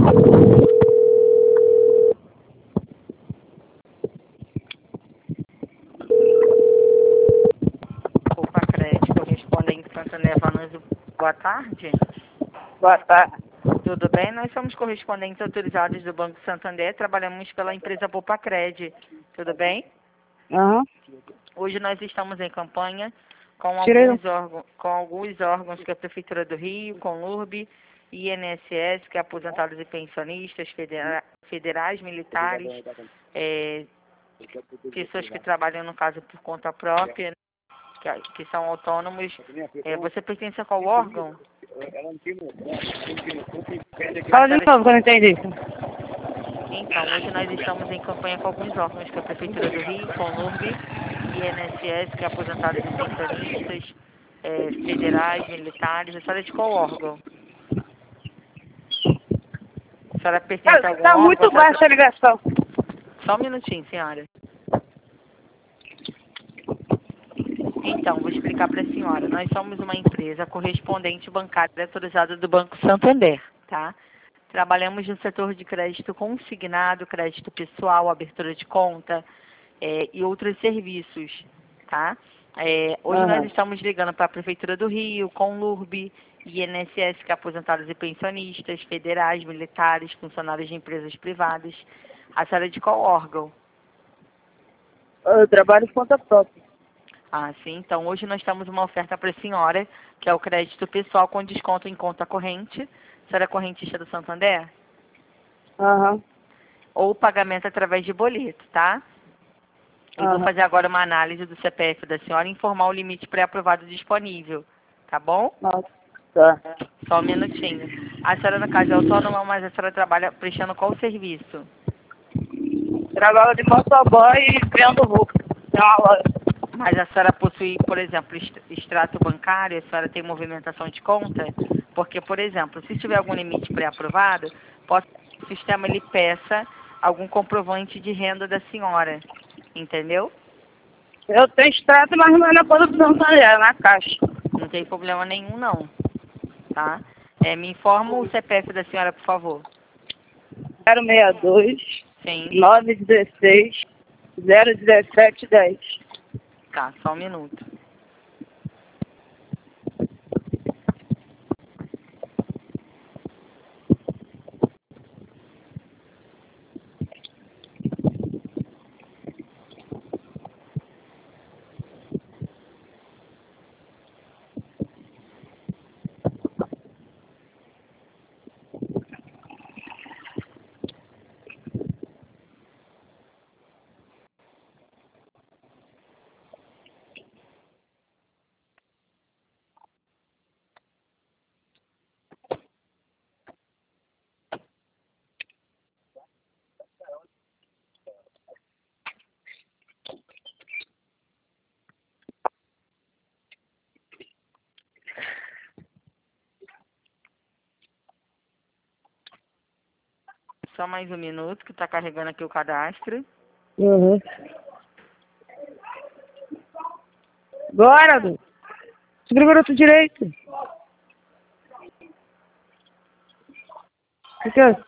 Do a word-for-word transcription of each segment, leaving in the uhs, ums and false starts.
Popacred, correspondente Santander Vananzo, boa tarde. Boa tarde. Tudo bem? Nós somos correspondentes autorizados do Banco Santander, trabalhamos pela empresa Popacred. Tudo bem? Aham. Hoje nós estamos em campanha com Tirei. alguns, órgãos, com alguns órgãos que é a Prefeitura do Rio, com L U R B, I N S S, que é aposentados e pensionistas, federa federais, militares, é, pessoas que trabalham, no caso, por conta própria, que, que são autônomos. É, você pertence a qual órgão? Fala de novo, que eu não entendi. Então, hoje nós estamos em campanha com alguns órgãos, que é a Prefeitura do Rio, com L U R B, I N S S, que é aposentados e pensionistas, é, federais, militares. A senhora é de qual órgão? A senhora pertence a algum Tá órgão? muito A senhora baixa a ligação. Só um minutinho, senhora. Então, vou explicar para a senhora. Nós somos uma empresa correspondente bancária autorizada do Banco Santander, tá? Trabalhamos no setor de crédito consignado, crédito pessoal, abertura de conta é, e outros serviços, tá? É, hoje nós Aham. estamos ligando para a Prefeitura do Rio, com L U R B, I N S S, que é aposentados e pensionistas, federais, militares, funcionários de empresas privadas. A senhora é de qual órgão? Eu trabalho por conta própria. Ah, sim. Então, hoje nós temos uma oferta para a senhora, que é o crédito pessoal com desconto em conta corrente. A senhora é correntista do Santander? Aham. Ou pagamento através de boleto, tá? Eu vou Aham. fazer agora uma análise do C P F da senhora e informar o limite pré-aprovado disponível, tá bom? Nossa. Tá. Só um minutinho. A senhora, no caso, é autônoma, mas a senhora trabalha prestando qual serviço? Trabalho de motoboy e vendo roupa. É uma loja. Mas a senhora possui, por exemplo, est- extrato bancário, a senhora tem movimentação de conta? Porque, por exemplo, se tiver algum limite pré-aprovado, pode que o sistema lhe peça algum comprovante de renda da senhora, entendeu? Eu tenho extrato, mas não é na produção salarial, é na caixa. Não tem problema nenhum, não, tá? É, me informa o C P F da senhora, por favor. zero seis dois, Sim, nove um seis, zero um sete dez. tá, só um minuto. Só mais um minuto que está carregando aqui o cadastro. Uhum. Bora, Du. Segura o direito. O que é?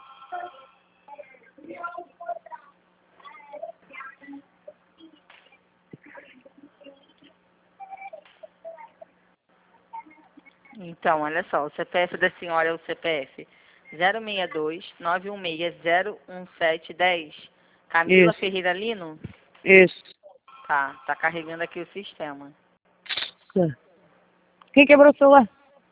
Então, olha só, o C P F da senhora é o C P F zero seis dois, nove um seis, zero um sete um zero. Camila Isso. Ferreira Lino? Isso. Tá, tá carregando aqui o sistema. Tá. Quem quebrou o celular?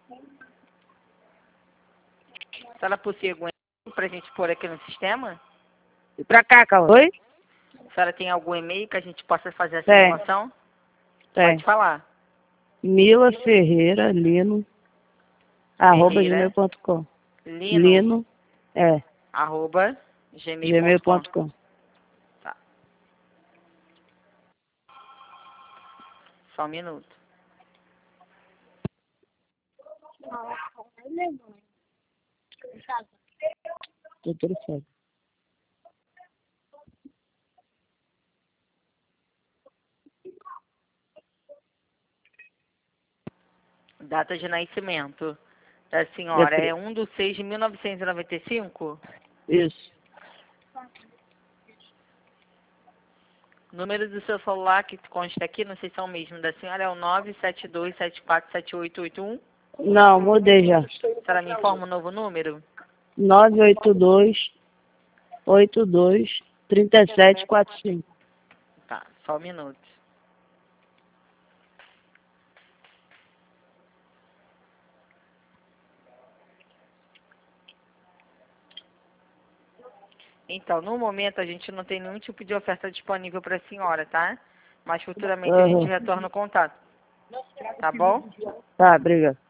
Se ela possui algum e-mail pra gente pôr aqui no sistema? E pra cá, Carlos. Oi? Se a senhora tem algum e-mail que a gente possa fazer a Tem. simulação? Tem. Pode falar. Mila Ferreira Lino, arroba Ferreira gmail ponto com. Lino, Lino, é, arroba, gmail gmail ponto com. ponto com. Tá, só um minuto. Tô tudo certo. Data de nascimento. da senhora É é um do seis de mil novecentos e noventa e cinco? Isso. O número do seu celular que consta aqui, não sei se é o mesmo da senhora, é o nove sete dois sete quatro sete oito oito um. Não, mudei já. A senhora me informa o novo número? nove oito dois, oito dois, três sete quatro cinco. Tá, só um minuto. Então, no momento a gente não tem nenhum tipo de oferta disponível para a senhora, tá? Mas futuramente a gente Uhum. retorna o contato. Tá bom? Tá, obrigado.